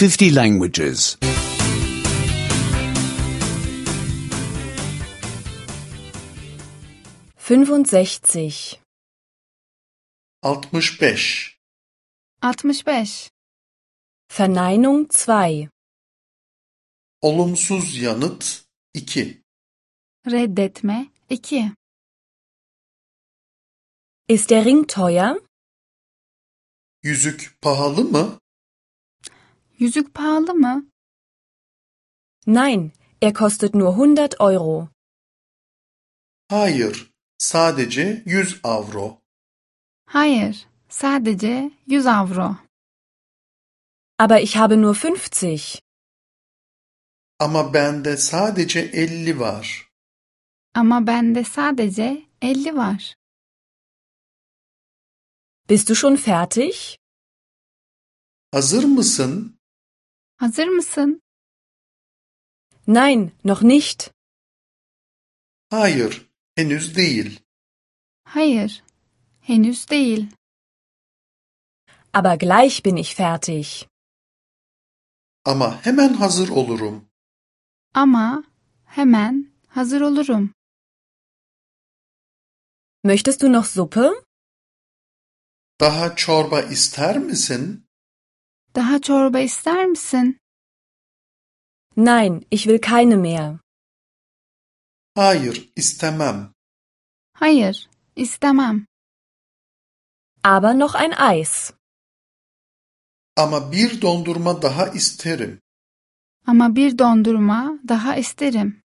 50 languages. 65. 65. 65. Verneinung 2. Olumsuz yanıt 2. Reddetme 2. Ist der Ring teuer? Yüzük pahalı mı? Yüzük pahalı mı? Nein, er kostet nur 100 Euro. Hayır, sadece 100 avro. Hayır, sadece 100 avro. Aber ich habe nur 50. Ama bende sadece 50 var. Ama bende sadece 50 var. Bist du schon fertig? Hazır mısın? Hazır mısın? Nein, noch nicht. Hayır, henüz değil. Hayır, henüz değil. Aber gleich bin ich fertig. Ama hemen hazır olurum. Ama hemen hazır olurum. Möchtest du noch Suppe? Daha çorba ister misin? Daha çorba ister misin? Nein, ich will keine mehr. Hayır, istemem. Hayır, istemem. Aber noch ein Eis. Ama bir dondurma daha isterim. Ama bir dondurma daha isterim.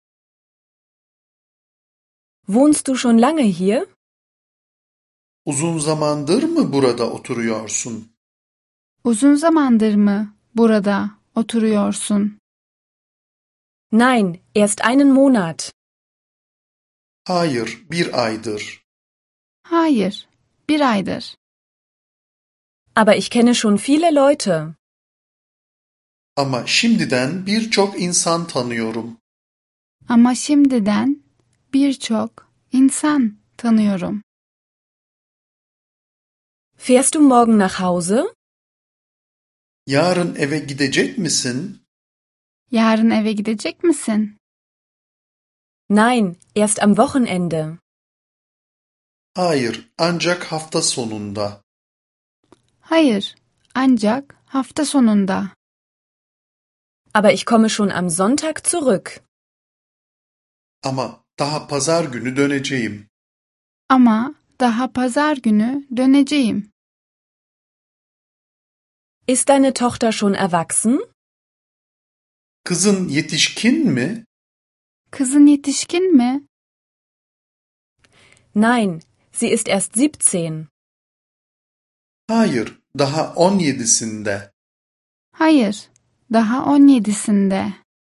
Wohnst du schon lange hier? Uzun zamandır mı burada oturuyorsun? Uzun zamandır mı burada oturuyorsun? Nein, erst einen Monat. Hayır, bir aydır. Hayır, bir aydır. Aber ich kenne schon viele Leute. Ama şimdiden birçok insan tanıyorum. Ama şimdiden birçok insan tanıyorum. Fährst du morgen nach Hause? Yarın eve gidecek misin? Yarın eve gidecek misin? Nein, erst am Wochenende. Hayır, ancak hafta sonunda. Hayır, ancak hafta sonunda. Aber ich komme schon am Sonntag zurück. Ama daha pazar günü döneceğim. Ama daha pazar günü döneceğim. Ist deine Tochter schon erwachsen? Kızın yetişkin mi? Kızın yetişkin mi? Nein, sie ist erst 17. Hayır, daha 17'sinde. Hayır, daha 17'sinde.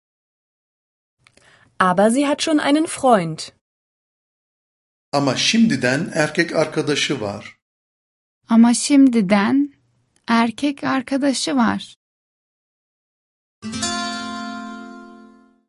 Aber sie hat schon einen Freund. Ama şimdiden erkek arkadaşı var. Ama şimdiden erkek arkadaşı var.